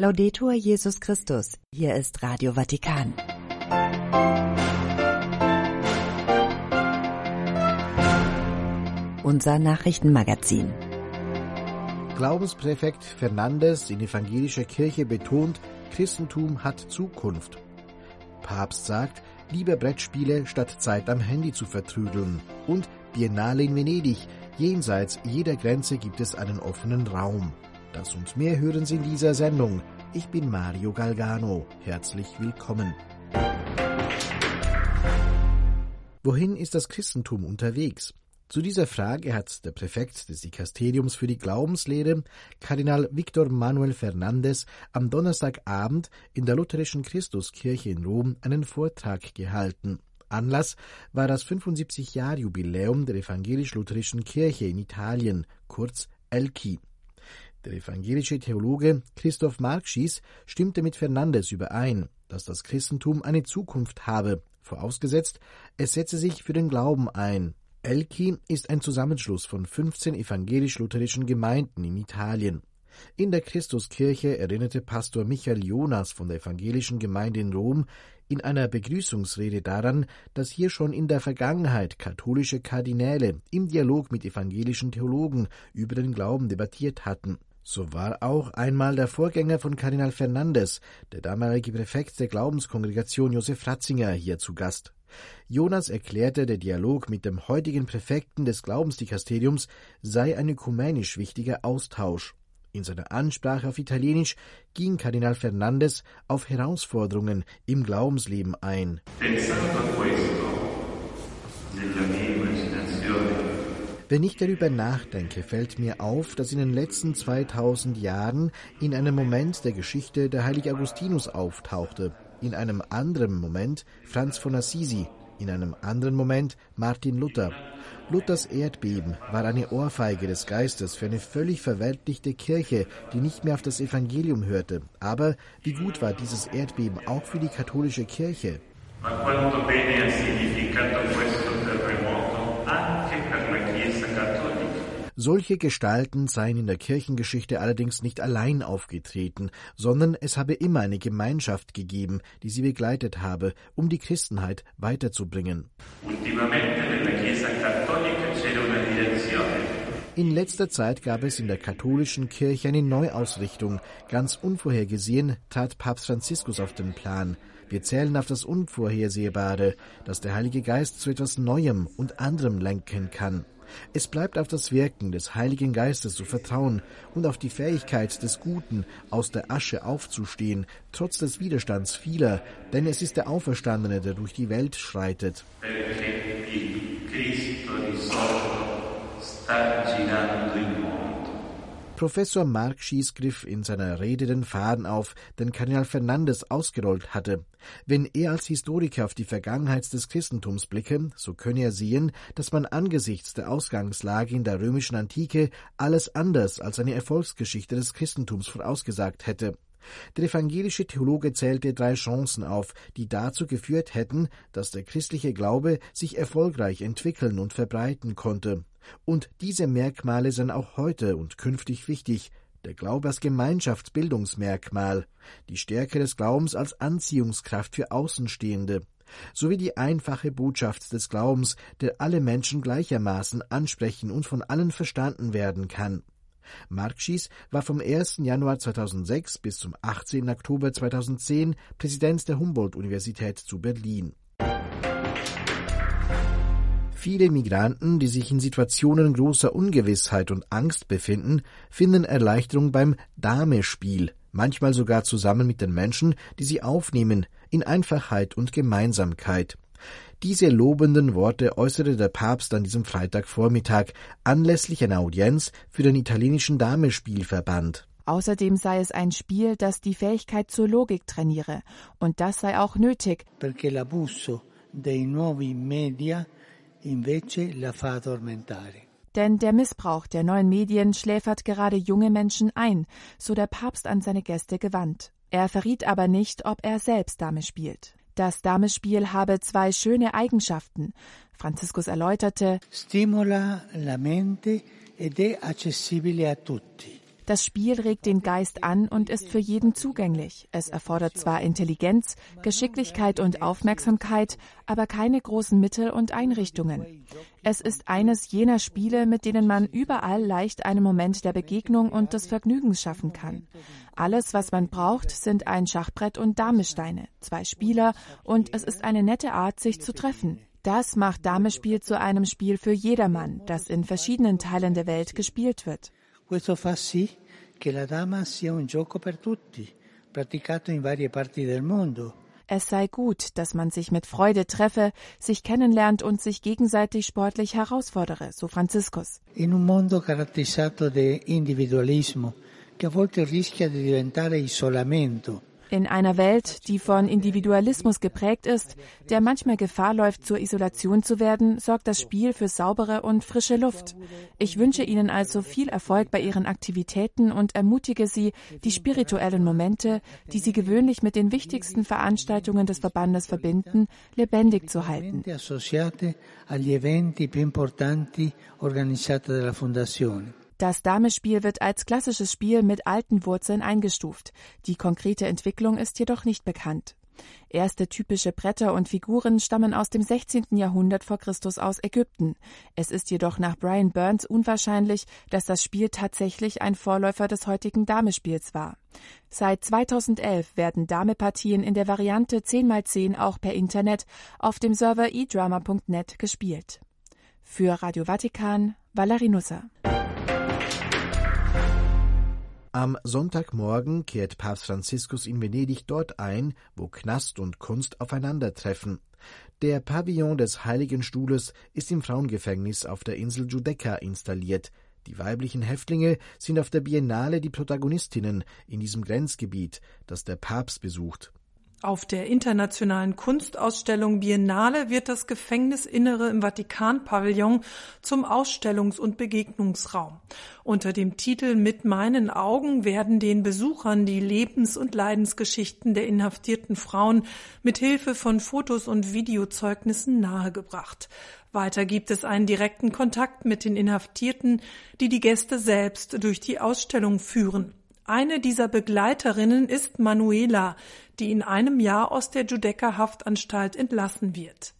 Laudetur Jesus Christus. Hier ist Radio Vatikan. Unser Nachrichtenmagazin. Glaubenspräfekt Fernandes in evangelischer Kirche betont, Christentum hat Zukunft. Papst sagt, lieber Brettspiele statt Zeit am Handy zu vertrödeln. Und Biennale in Venedig. Jenseits jeder Grenze gibt es einen offenen Raum. Das und mehr hören Sie in dieser Sendung. Ich bin Mario Galgano. Herzlich willkommen. Wohin ist das Christentum unterwegs? Zu dieser Frage hat der Präfekt des Dikasteriums für die Glaubenslehre, Kardinal Victor Manuel Fernandes, am Donnerstagabend in der Lutherischen Christuskirche in Rom einen Vortrag gehalten. Anlass war das 75-Jahr-Jubiläum der evangelisch-lutherischen Kirche in Italien, kurz ELCI. Der evangelische Theologe Christoph Markschies stimmte mit Fernandes überein, dass das Christentum eine Zukunft habe, vorausgesetzt, es setze sich für den Glauben ein. ELCI ist ein Zusammenschluss von 15 evangelisch-lutherischen Gemeinden in Italien. In der Christuskirche erinnerte Pastor Michael Jonas von der evangelischen Gemeinde in Rom in einer Begrüßungsrede daran, dass hier schon in der Vergangenheit katholische Kardinäle im Dialog mit evangelischen Theologen über den Glauben debattiert hatten. So war auch einmal der Vorgänger von Kardinal Fernandes, der damalige Präfekt der Glaubenskongregation Josef Ratzinger, hier zu Gast. Jonas erklärte, der Dialog mit dem heutigen Präfekten des Glaubensdikasteriums sei ein ökumenisch wichtiger Austausch. In seiner Ansprache auf Italienisch ging Kardinal Fernandes auf Herausforderungen im Glaubensleben ein. Wenn ich darüber nachdenke, fällt mir auf, dass in den letzten 2000 Jahren in einem Moment der Geschichte der heilige Augustinus auftauchte, in einem anderen Moment Franz von Assisi, in einem anderen Moment Martin Luther. Luthers Erdbeben war eine Ohrfeige des Geistes für eine völlig verweltlichte Kirche, die nicht mehr auf das Evangelium hörte. Aber wie gut war dieses Erdbeben auch für die katholische Kirche? Solche Gestalten seien in der Kirchengeschichte allerdings nicht allein aufgetreten, sondern es habe immer eine Gemeinschaft gegeben, die sie begleitet habe, um die Christenheit weiterzubringen. In letzter Zeit gab es in der katholischen Kirche eine Neuausrichtung. Ganz unvorhergesehen trat Papst Franziskus auf den Plan. Wir zählen auf das Unvorhersehbare, dass der Heilige Geist zu etwas Neuem und anderem lenken kann. Es bleibt auf das Wirken des Heiligen Geistes zu vertrauen und auf die Fähigkeit des Guten, aus der Asche aufzustehen, trotz des Widerstands vieler, denn es ist der Auferstandene, der durch die Welt schreitet. Professor Markschies griff in seiner Rede den Faden auf, den Kardinal Fernandes ausgerollt hatte. Wenn er als Historiker auf die Vergangenheit des Christentums blicke, so könne er sehen, dass man angesichts der Ausgangslage in der römischen Antike alles anders als eine Erfolgsgeschichte des Christentums vorausgesagt hätte. Der evangelische Theologe zählte 3 Chancen auf, die dazu geführt hätten, dass der christliche Glaube sich erfolgreich entwickeln und verbreiten konnte. Und diese Merkmale sind auch heute und künftig wichtig. Der Glaube als Gemeinschaftsbildungsmerkmal, die Stärke des Glaubens als Anziehungskraft für Außenstehende, sowie die einfache Botschaft des Glaubens, der alle Menschen gleichermaßen ansprechen und von allen verstanden werden kann. Markschies war vom 1. Januar 2006 bis zum 18. Oktober 2010 Präsident der Humboldt-Universität zu Berlin. Viele Migranten, die sich in Situationen großer Ungewissheit und Angst befinden, finden Erleichterung beim Dame-Spiel, manchmal sogar zusammen mit den Menschen, die sie aufnehmen, in Einfachheit und Gemeinsamkeit. Diese lobenden Worte äußerte der Papst an diesem Freitagvormittag anlässlich einer Audienz für den italienischen Damespielverband. Außerdem sei es ein Spiel, das die Fähigkeit zur Logik trainiere. Und das sei auch nötig. Perché l'abuso dei nuovi media invece la fa addormentare. Denn der Missbrauch der neuen Medien schläfert gerade junge Menschen ein, so der Papst an seine Gäste gewandt. Er verriet aber nicht, ob er selbst Dame spielt. Das Damespiel habe 2 schöne Eigenschaften. Franziskus erläuterte: Stimola la mente ed è accessibile a tutti. Das Spiel regt den Geist an und ist für jeden zugänglich. Es erfordert zwar Intelligenz, Geschicklichkeit und Aufmerksamkeit, aber keine großen Mittel und Einrichtungen. Es ist eines jener Spiele, mit denen man überall leicht einen Moment der Begegnung und des Vergnügens schaffen kann. Alles, was man braucht, sind ein Schachbrett und Damesteine, 2 Spieler und es ist eine nette Art, sich zu treffen. Das macht Damespiel zu einem Spiel für jedermann, das in verschiedenen Teilen der Welt gespielt wird. Questo fa sì che la dama sia un gioco per tutti, praticato in varie parti del mondo. Es sei gut, dass man sich mit Freude treffe, sich kennenlernt und sich gegenseitig sportlich herausfordere, so Franziskus. In un mondo caratterizzato da individualismo, che a volte rischia di diventare isolamento. In einer Welt, die von Individualismus geprägt ist, der manchmal Gefahr läuft, zur Isolation zu werden, sorgt das Spiel für saubere und frische Luft. Ich wünsche Ihnen also viel Erfolg bei Ihren Aktivitäten und ermutige Sie, die spirituellen Momente, die Sie gewöhnlich mit den wichtigsten Veranstaltungen des Verbandes verbinden, lebendig zu halten. Das Damespiel wird als klassisches Spiel mit alten Wurzeln eingestuft. Die konkrete Entwicklung ist jedoch nicht bekannt. Erste typische Bretter und Figuren stammen aus dem 16. Jahrhundert vor Christus aus Ägypten. Es ist jedoch nach Brian Burns unwahrscheinlich, dass das Spiel tatsächlich ein Vorläufer des heutigen Damespiels war. Seit 2011 werden Damepartien in der Variante 10x10 auch per Internet auf dem Server eDrama.net gespielt. Für Radio Vatikan, Valerie Nusser. Am Sonntagmorgen kehrt Papst Franziskus in Venedig dort ein, wo Knast und Kunst aufeinandertreffen. Der Pavillon des Heiligen Stuhles ist im Frauengefängnis auf der Insel Giudecca installiert. Die weiblichen Häftlinge sind auf der Biennale die Protagonistinnen in diesem Grenzgebiet, das der Papst besucht. Auf der internationalen Kunstausstellung Biennale wird das Gefängnisinnere im Vatikan-Pavillon zum Ausstellungs- und Begegnungsraum. Unter dem Titel »Mit meinen Augen« werden den Besuchern die Lebens- und Leidensgeschichten der inhaftierten Frauen mit Hilfe von Fotos und Videozeugnissen nahegebracht. Weiter gibt es einen direkten Kontakt mit den Inhaftierten, die die Gäste selbst durch die Ausstellung führen. Eine dieser Begleiterinnen ist Manuela, die in einem Jahr aus der Giudecca-Haftanstalt entlassen wird.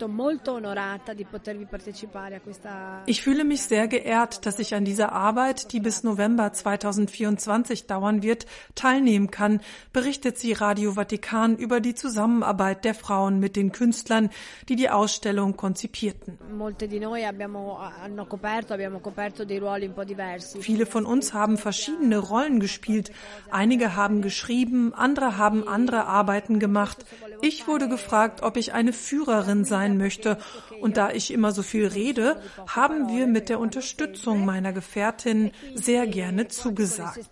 Ich fühle mich sehr geehrt, dass ich an dieser Arbeit, die bis November 2024 dauern wird, teilnehmen kann, berichtet sie Radio Vatikan über die Zusammenarbeit der Frauen mit den Künstlern, die die Ausstellung konzipierten. Viele von uns haben verschiedene Rollen gespielt. Einige haben geschrieben, andere haben andere Arbeiten gemacht. Ich wurde gefragt, ob ich eine Führerin sein möchte. Und da ich immer so viel rede, haben wir mit der Unterstützung meiner Gefährtin sehr gerne zugesagt.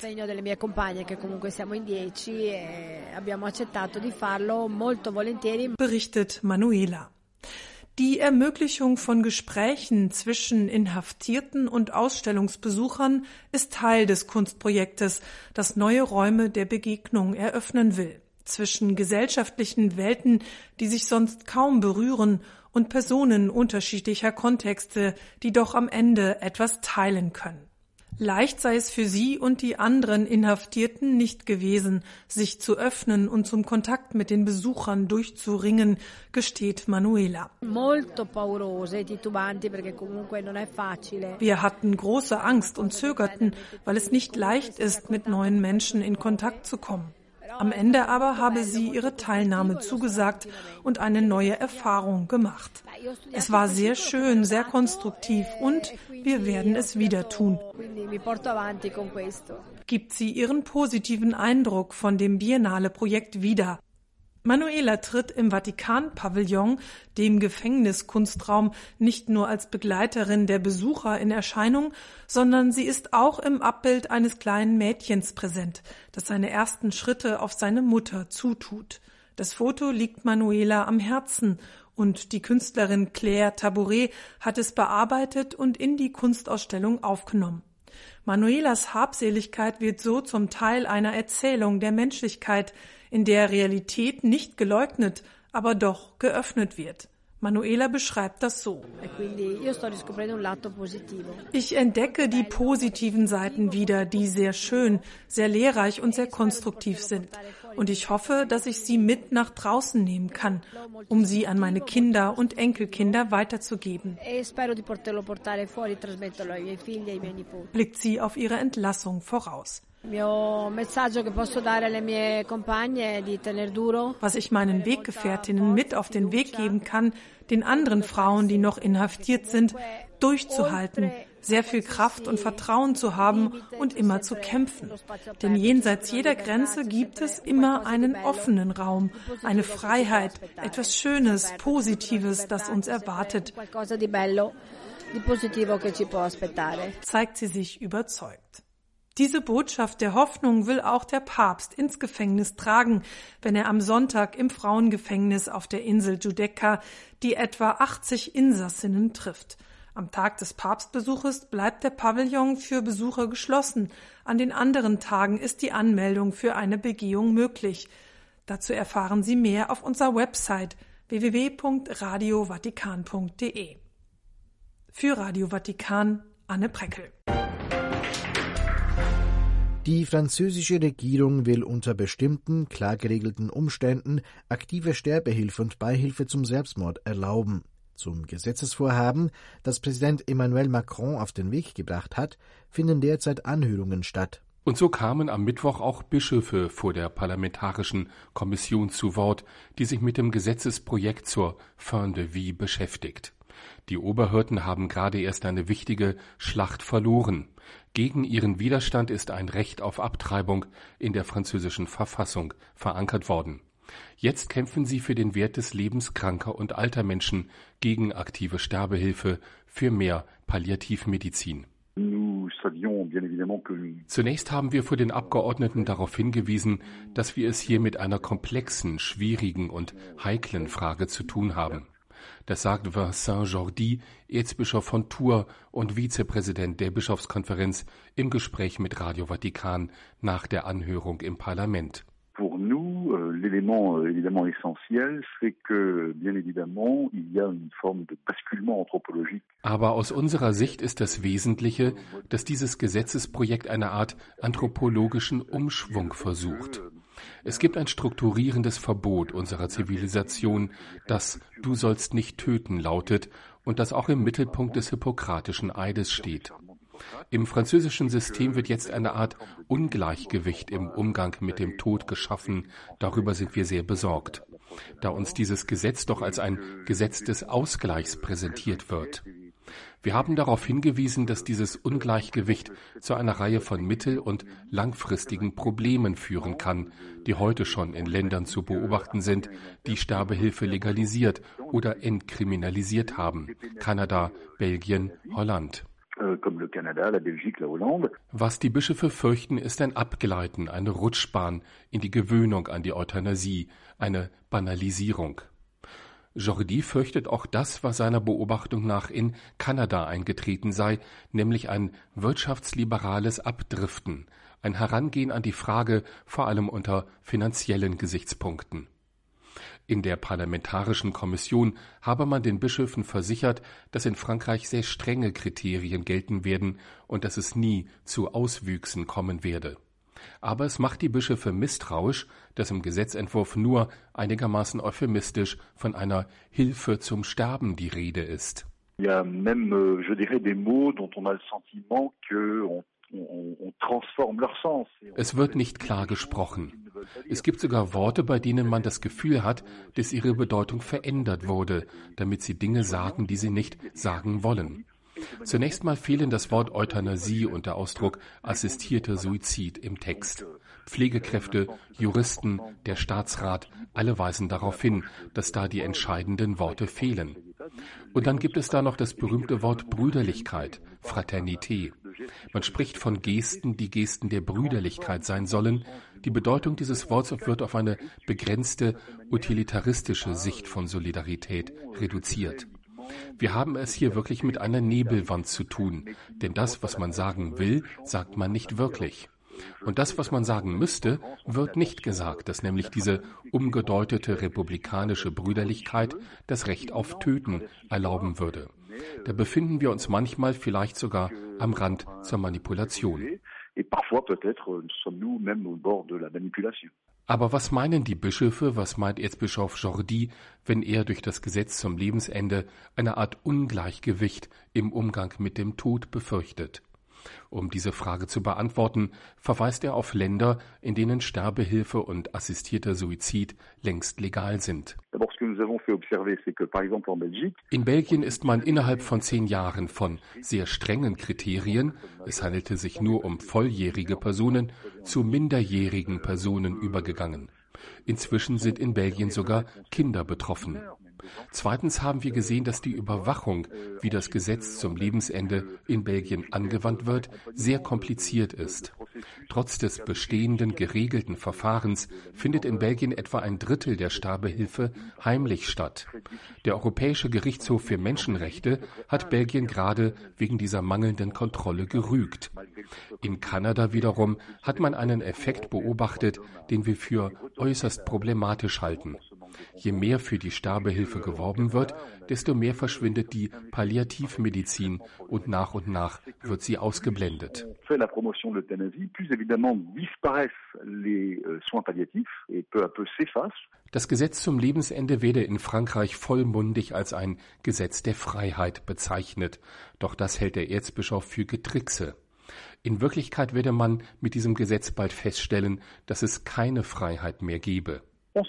Berichtet Manuela. Die Ermöglichung von Gesprächen zwischen Inhaftierten und Ausstellungsbesuchern ist Teil des Kunstprojektes, das neue Räume der Begegnung eröffnen will. Zwischen gesellschaftlichen Welten, die sich sonst kaum berühren, und Personen unterschiedlicher Kontexte, die doch am Ende etwas teilen können. Leicht sei es für sie und die anderen Inhaftierten nicht gewesen, sich zu öffnen und zum Kontakt mit den Besuchern durchzuringen, gesteht Manuela. Wir hatten große Angst und zögerten, weil es nicht leicht ist, mit neuen Menschen in Kontakt zu kommen. Am Ende aber habe sie ihre Teilnahme zugesagt und eine neue Erfahrung gemacht. Es war sehr schön, sehr konstruktiv und wir werden es wieder tun. Gibt sie ihren positiven Eindruck von dem Biennale-Projekt wieder. Manuela tritt im Vatikan-Pavillon, dem Gefängniskunstraum, nicht nur als Begleiterin der Besucher in Erscheinung, sondern sie ist auch im Abbild eines kleinen Mädchens präsent, das seine ersten Schritte auf seine Mutter zutut. Das Foto liegt Manuela am Herzen und die Künstlerin Claire Tabouret hat es bearbeitet und in die Kunstausstellung aufgenommen. Manuelas Habseligkeit wird so zum Teil einer Erzählung der Menschlichkeit, in der Realität nicht geleugnet, aber doch geöffnet wird. Manuela beschreibt das so. Ich entdecke die positiven Seiten wieder, die sehr schön, sehr lehrreich und sehr konstruktiv sind. Und ich hoffe, dass ich sie mit nach draußen nehmen kann, um sie an meine Kinder und Enkelkinder weiterzugeben. Blickt sie auf ihre Entlassung voraus. Was ich meinen Weggefährtinnen mit auf den Weg geben kann, den anderen Frauen, die noch inhaftiert sind, durchzuhalten, sehr viel Kraft und Vertrauen zu haben und immer zu kämpfen. Denn jenseits jeder Grenze gibt es immer einen offenen Raum, eine Freiheit, etwas Schönes, Positives, das uns erwartet, zeigt sie sich überzeugt. Diese Botschaft der Hoffnung will auch der Papst ins Gefängnis tragen, wenn er am Sonntag im Frauengefängnis auf der Insel Giudecca die etwa 80 Insassinnen trifft. Am Tag des Papstbesuches bleibt der Pavillon für Besucher geschlossen. An den anderen Tagen ist die Anmeldung für eine Begehung möglich. Dazu erfahren Sie mehr auf unserer Website www.radiovatikan.de. Für Radio Vatikan, Anne Preckel. Die französische Regierung will unter bestimmten, klar geregelten Umständen aktive Sterbehilfe und Beihilfe zum Selbstmord erlauben. Zum Gesetzesvorhaben, das Präsident Emmanuel Macron auf den Weg gebracht hat, finden derzeit Anhörungen statt. Und so kamen am Mittwoch auch Bischöfe vor der Parlamentarischen Kommission zu Wort, die sich mit dem Gesetzesprojekt zur Fin de vie beschäftigt. Die Oberhirten haben gerade erst eine wichtige Schlacht verloren. Gegen ihren Widerstand ist ein Recht auf Abtreibung in der französischen Verfassung verankert worden. Jetzt kämpfen sie für den Wert des Lebens kranker und alter Menschen, gegen aktive Sterbehilfe, für mehr Palliativmedizin. Zunächst haben wir vor den Abgeordneten darauf hingewiesen, dass wir es hier mit einer komplexen, schwierigen und heiklen Frage zu tun haben. Das sagt Vincent Jordi, Erzbischof von Tours und Vizepräsident der Bischofskonferenz, im Gespräch mit Radio Vatikan nach der Anhörung im Parlament. Pour nous, l'élément évidemment essentiel, c'est que, bien évidemment, il y a une forme de basculement anthropologique. Aber aus unserer Sicht ist das Wesentliche, dass dieses Gesetzesprojekt eine Art anthropologischen Umschwung versucht. Es gibt ein strukturierendes Verbot unserer Zivilisation, das »Du sollst nicht töten« lautet und das auch im Mittelpunkt des Hippokratischen Eides steht. Im französischen System wird jetzt eine Art Ungleichgewicht im Umgang mit dem Tod geschaffen. Darüber sind wir sehr besorgt, da uns dieses Gesetz doch als ein Gesetz des Ausgleichs präsentiert wird. Wir haben darauf hingewiesen, dass dieses Ungleichgewicht zu einer Reihe von mittel- und langfristigen Problemen führen kann, die heute schon in Ländern zu beobachten sind, die Sterbehilfe legalisiert oder entkriminalisiert haben. Kanada, Belgien, Holland. Was die Bischöfe fürchten, ist ein Abgleiten, eine Rutschbahn in die Gewöhnung an die Euthanasie, eine Banalisierung. Jordi fürchtet auch das, was seiner Beobachtung nach in Kanada eingetreten sei, nämlich ein wirtschaftsliberales Abdriften, ein Herangehen an die Frage vor allem unter finanziellen Gesichtspunkten. In der Parlamentarischen Kommission habe man den Bischöfen versichert, dass in Frankreich sehr strenge Kriterien gelten werden und dass es nie zu Auswüchsen kommen werde. Aber es macht die Bischöfe misstrauisch, dass im Gesetzentwurf nur einigermaßen euphemistisch von einer Hilfe zum Sterben die Rede ist. Il y a même, je dirais, des mots dont on a le sentiment que on transforme leur sens. Es wird nicht klar gesprochen. Es gibt sogar Worte, bei denen man das Gefühl hat, dass ihre Bedeutung verändert wurde, damit sie Dinge sagen, die sie nicht sagen wollen. Zunächst mal fehlen das Wort Euthanasie und der Ausdruck assistierter Suizid im Text. Pflegekräfte, Juristen, der Staatsrat, alle weisen darauf hin, dass da die entscheidenden Worte fehlen. Und dann gibt es da noch das berühmte Wort Brüderlichkeit, Fraternité. Man spricht von Gesten, die Gesten der Brüderlichkeit sein sollen. Die Bedeutung dieses Wortes wird auf eine begrenzte, utilitaristische Sicht von Solidarität reduziert. Wir haben es hier wirklich mit einer Nebelwand zu tun, denn das, was man sagen will, sagt man nicht wirklich. Und das, was man sagen müsste, wird nicht gesagt, dass nämlich diese umgedeutete republikanische Brüderlichkeit das Recht auf Töten erlauben würde. Da befinden wir uns manchmal vielleicht sogar am Rand zur Manipulation. Aber was meinen die Bischöfe, was meint Erzbischof Jordi, wenn er durch das Gesetz zum Lebensende eine Art Ungleichgewicht im Umgang mit dem Tod befürchtet? Um diese Frage zu beantworten, verweist er auf Länder, in denen Sterbehilfe und assistierter Suizid längst legal sind. In Belgien ist man innerhalb von 10 Jahren von sehr strengen Kriterien, es handelte sich nur um volljährige Personen, zu minderjährigen Personen übergegangen. Inzwischen sind in Belgien sogar Kinder betroffen. Zweitens haben wir gesehen, dass die Überwachung, wie das Gesetz zum Lebensende in Belgien angewandt wird, sehr kompliziert ist. Trotz des bestehenden geregelten Verfahrens findet in Belgien etwa 1/3 der Sterbehilfe heimlich statt. Der Europäische Gerichtshof für Menschenrechte hat Belgien gerade wegen dieser mangelnden Kontrolle gerügt. In Kanada wiederum hat man einen Effekt beobachtet, den wir für äußerst problematisch halten. Je mehr für die Sterbehilfe geworben wird, desto mehr verschwindet die Palliativmedizin und nach wird sie ausgeblendet. Das Gesetz zum Lebensende werde in Frankreich vollmundig als ein Gesetz der Freiheit bezeichnet. Doch das hält der Erzbischof für Getrickse. In Wirklichkeit werde man mit diesem Gesetz bald feststellen, dass es keine Freiheit mehr gebe.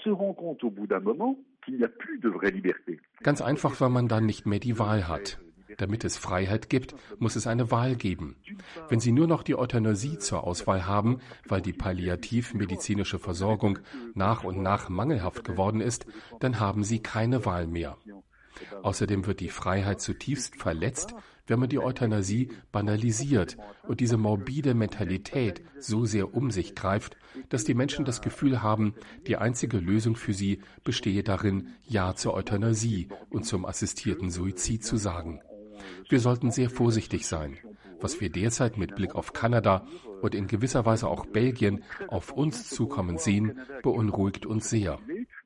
Ganz einfach, weil man dann nicht mehr die Wahl hat. Damit es Freiheit gibt, muss es eine Wahl geben. Wenn Sie nur noch die Euthanasie zur Auswahl haben, weil die palliativmedizinische Versorgung nach und nach mangelhaft geworden ist, dann haben Sie keine Wahl mehr. Außerdem wird die Freiheit zutiefst verletzt, wenn man die Euthanasie banalisiert und diese morbide Mentalität so sehr um sich greift, dass die Menschen das Gefühl haben, die einzige Lösung für sie bestehe darin, Ja zur Euthanasie und zum assistierten Suizid zu sagen. Wir sollten sehr vorsichtig sein. Was wir derzeit mit Blick auf Kanada und in gewisser Weise auch Belgien auf uns zukommen sehen, beunruhigt uns sehr.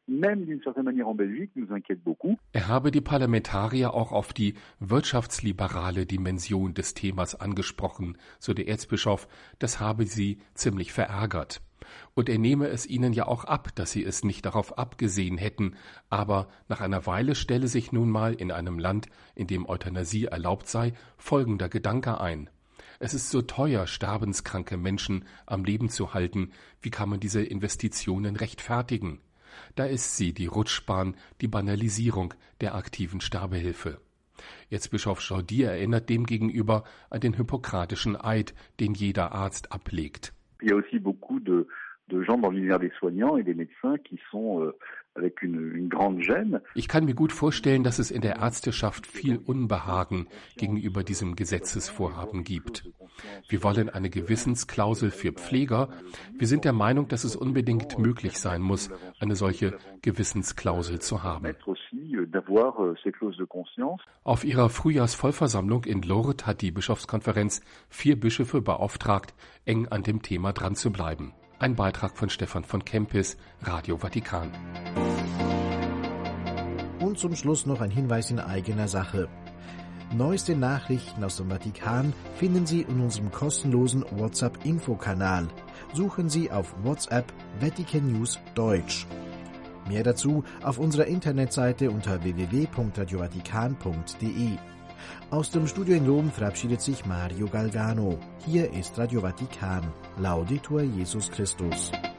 Er habe die Parlamentarier auch auf die wirtschaftsliberale Dimension des Themas angesprochen, so der Erzbischof, das habe sie ziemlich verärgert. Und er nehme es ihnen ja auch ab, dass sie es nicht darauf abgesehen hätten, aber nach einer Weile stelle sich nun mal in einem Land, in dem Euthanasie erlaubt sei, folgender Gedanke ein. Es ist so teuer, sterbenskranke Menschen am Leben zu halten, wie kann man diese Investitionen rechtfertigen? Da ist sie, die Rutschbahn, die Banalisierung der aktiven Sterbehilfe. Erzbischof Jordi erinnert demgegenüber an den hippokratischen Eid, den jeder Arzt ablegt. Il y a aussi beaucoup de gens dans l'univers des soignants et des médecins qui sont avec une grande gêne. Ich kann mir gut vorstellen, dass es in der Ärzteschaft viel Unbehagen gegenüber diesem Gesetzesvorhaben gibt. Wir wollen eine Gewissensklausel für Pfleger. Wir sind der Meinung, dass es unbedingt möglich sein muss, eine solche Gewissensklausel zu haben. Auf ihrer Frühjahrsvollversammlung in Lourdes hat die Bischofskonferenz 4 Bischöfe beauftragt, eng an dem Thema dran zu bleiben. Ein Beitrag von Stefan von Kempis, Radio Vatikan. Und zum Schluss noch ein Hinweis in eigener Sache. Neueste Nachrichten aus dem Vatikan finden Sie in unserem kostenlosen WhatsApp-Infokanal. Suchen Sie auf WhatsApp Vatican News Deutsch. Mehr dazu auf unserer Internetseite unter www.radiovatikan.de. Aus dem Studio in Rom verabschiedet sich Mario Galgano. Hier ist Radio Vatikan. Laudetur Jesus Christus.